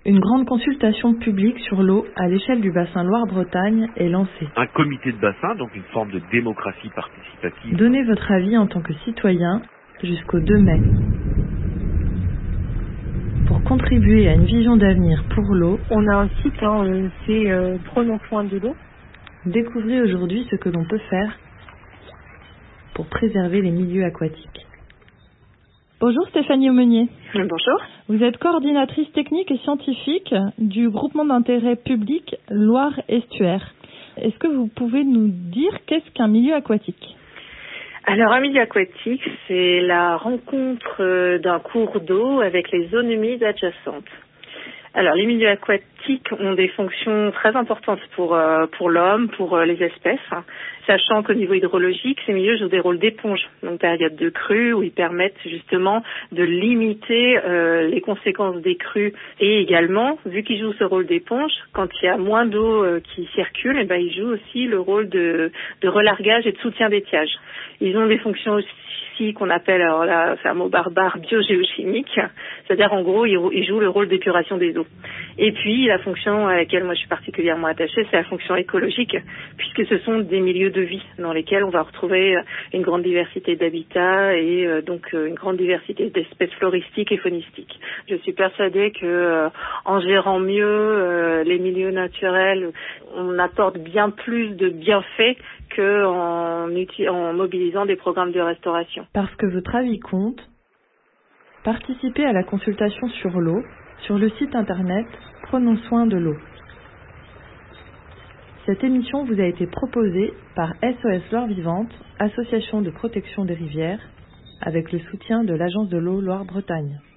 Une grande consultation publique sur l'eau à l'échelle du bassin Loire-Bretagne est lancée. Un comité de bassin, donc une forme de démocratie participative. Donnez votre avis en tant que citoyen jusqu'au 2 mai. Pour contribuer à une vision d'avenir pour l'eau, on a un site, c'est Prenons soin de l'eau. Découvrez aujourd'hui ce que l'on peut faire pour préserver les milieux aquatiques. Bonjour Stéphanie Aumenier. Bonjour. Vous êtes coordinatrice technique et scientifique du groupement d'intérêt public Loire-Estuaire. Est-ce que vous pouvez nous dire qu'est-ce qu'un milieu aquatique ? Alors un milieu aquatique, c'est la rencontre d'un cours d'eau avec les zones humides adjacentes. Alors les milieux aquatiques ont des fonctions très importantes pour l'homme, pour les espèces, sachant qu'au niveau hydrologique, ces milieux jouent des rôles d'éponge, donc période de crue où ils permettent justement de limiter les conséquences des crues et également, vu qu'ils jouent ce rôle d'éponge, quand il y a moins d'eau qui circule, ils jouent aussi le rôle de relargage et de soutien d'étiage. Ils ont des fonctions aussi qu'on appelle, alors là c'est un mot barbare, biogéochimique, c'est-à-dire en gros ils jouent le rôle d'épuration des eaux. Et puis la fonction à laquelle moi je suis particulièrement attachée, c'est la fonction écologique, puisque ce sont des milieux de vie dans lesquels on va retrouver une grande diversité d'habitats et donc une grande diversité d'espèces floristiques et faunistiques. Je suis persuadée que en gérant mieux les milieux naturels, on apporte bien plus de bienfaits qu'en mobilisant des programmes de restauration. Parce que votre avis compte, participez à la consultation sur l'eau sur le site internet Prenons soin de l'eau. Cette émission vous a été proposée par SOS Loire Vivante, association de protection des rivières, avec le soutien de l'Agence de l'eau Loire-Bretagne.